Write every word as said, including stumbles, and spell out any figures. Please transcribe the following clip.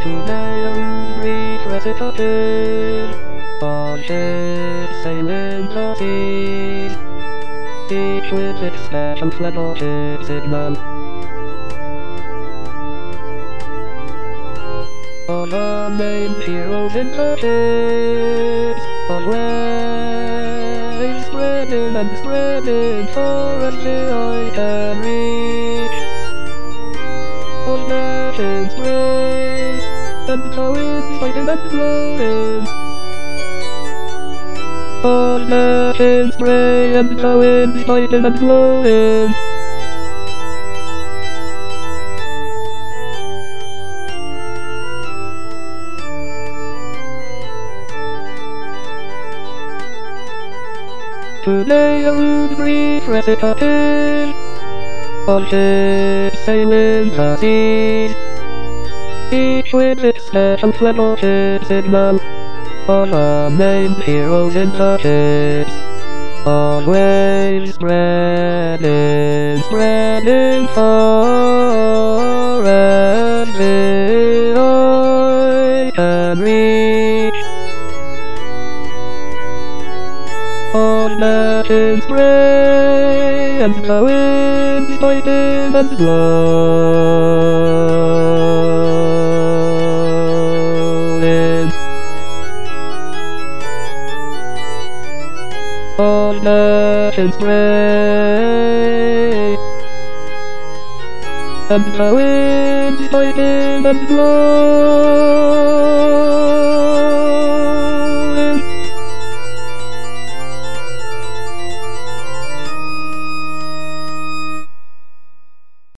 Today a rude reef precipitated on ships sailing the seas, each with its special flagship signal. All the main heroes in the ships, always spreading and spreading for as the eye can reach. All nations brave, and the winds fighting and blowing. All nations brave, and the winds fighting and blowing. Today a rude breeze precipitated on ships sailing the seas, each with its special flagship signal. All the main heroes in the ships, always spreading, spreading far as the eye can reach. All nations pray, and the winds fighting and blowing. All nations pray, and the winds fighting and blowing.